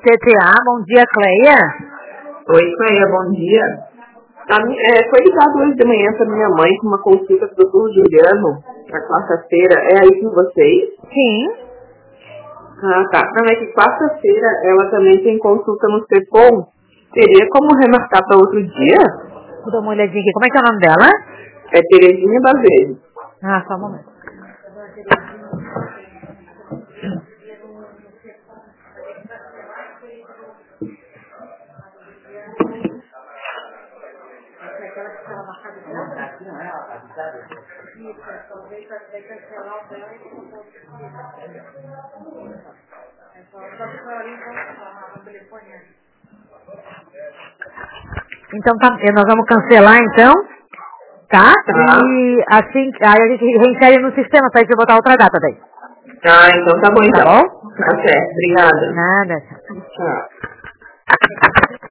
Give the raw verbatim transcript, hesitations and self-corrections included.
T T A, bom dia, Cleia. Oi, Cleia, bom dia. A minha, é, foi ligado hoje de manhã para minha mãe com uma consulta do doutor Juliano, na quarta-feira. É aí com vocês? Sim. Ah, tá. Não, é que quarta-feira ela também tem consulta no CEPOM. Teria como remarcar para outro dia? Vou dar uma olhadinha aqui. Como é que é o nome dela? É Terezinha Baveiro. Ah, só um momento. Então tá, nós vamos cancelar então, tá? Tá. E assim, aí a gente reinsere no sistema pra gente botar outra data daí. Ah, então tá bom então. Tá bom? Tá certo, obrigada. Nada. Tchau.